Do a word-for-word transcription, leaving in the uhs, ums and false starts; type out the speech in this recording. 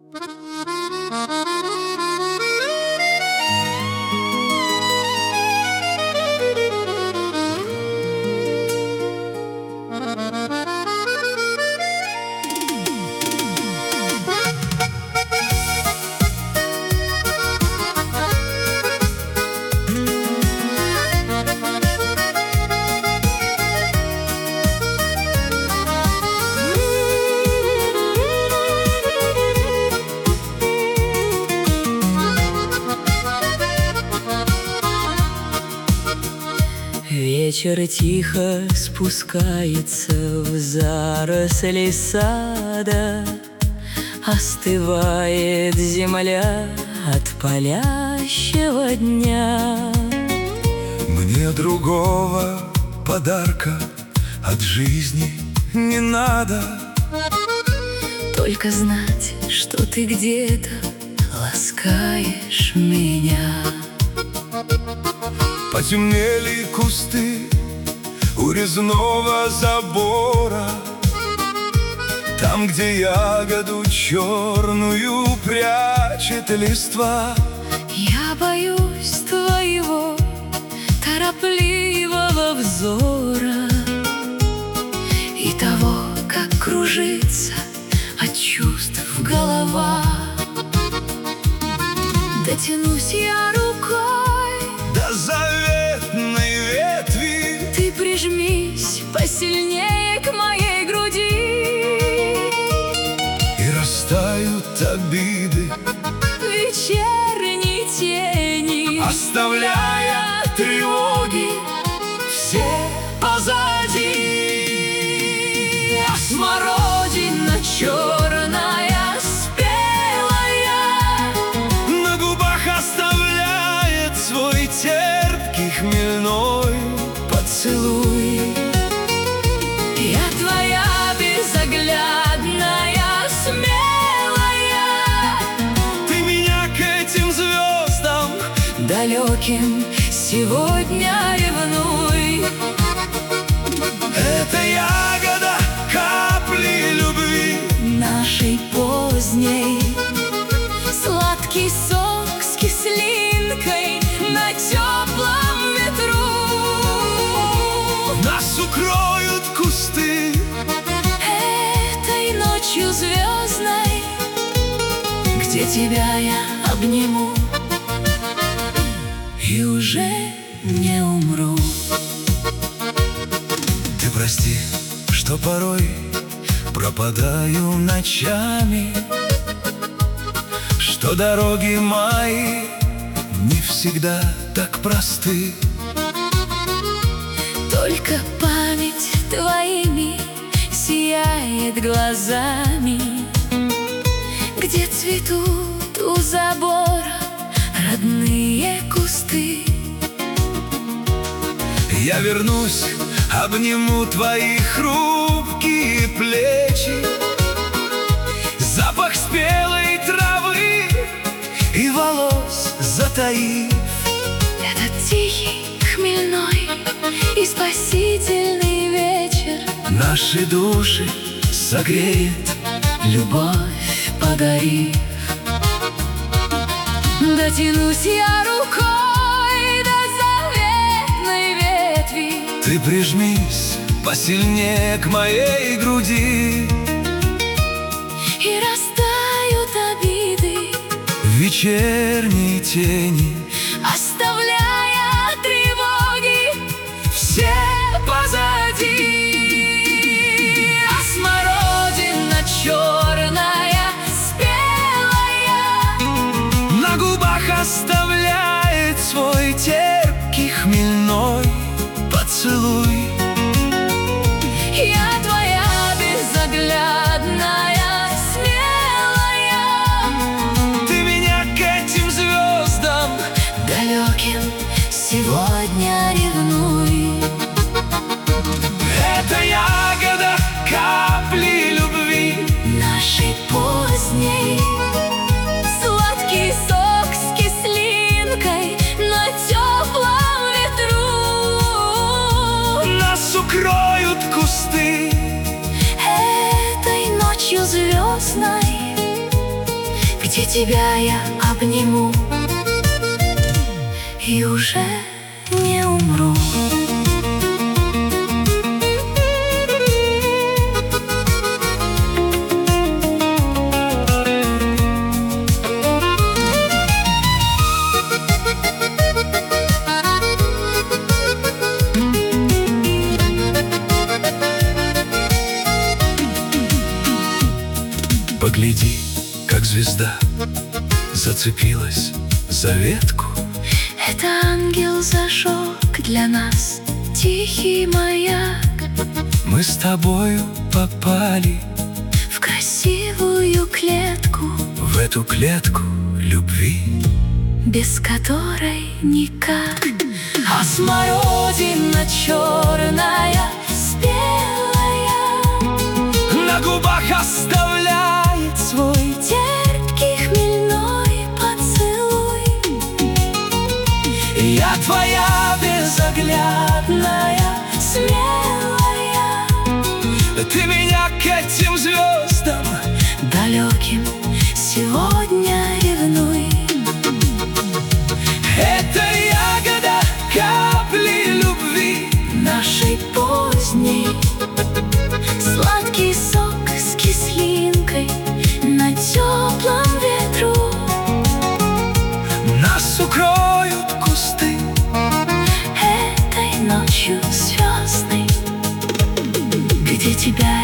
Вечер тихо спускается в заросли сада, остывает земля от палящего дня. Мне другого подарка от жизни не надо, только знать, что ты где-то ласкаешь меня. Потемнели кусты у резного забора, там, где ягоду черную прячет листва. Я боюсь твоего торопливого взора и того, как кружится от чувств голова. Дотянусь я рукой до заветной ветви, ты прижмись посильнее к моей груди, и растают обиды вечерней тени, оставляя тревоги все позади. А смородина черная спелая на губах оставляет свой терпкий хмельной поцелуй. Я твоя безоглядная, смелая, Ты меня к этим звездам далеким сегодня ревнуй. Это ягода капли любви Нашей поздней, сладкий сок с кислинкой на теплом ветру. нас укроют кусты Этой ночью звездной, где тебя я обниму и уже не умру. Ты прости, что порой пропадаю ночами, что дороги мои не всегда так просты. Только память твоими сияет глазами, где цветут у забора родные кусты. Я вернусь, обниму твои хрупкие плечи, запах спелой травы и волос затаив. Этот тихий, хмельной и спасительный вечер Наши души согреет любовь подарив. Дотянусь я рукой до заветной ветви, Ты прижмись посильнее к моей груди, и растают обиды вечерней тени, оставляя тревоги все позади. А смородина черная спелая на губах оставляет свой терпкий хмельной поцелуй. Я твоя безоглядная, смелая, Ты меня к этим звездам где тебя я обниму и уже не умру. Погляди, как звезда зацепилась за ветку. Это ангел зажег для нас тихий маяк. Мы с тобою попали В красивую клетку, в эту клетку любви, без которой никак. А смородина черная, спелая, на губах оставляет свой терпкий хмельной поцелуй. я твоя Безоглядная, смелая, ты меня к этим звездам далеким сегодня ревнуй. Это ягода капли любви Нашей поздней, сладкий сок с кислинкой на теплом ветру. нас укроют кусты Этой ночью звездной, где тебя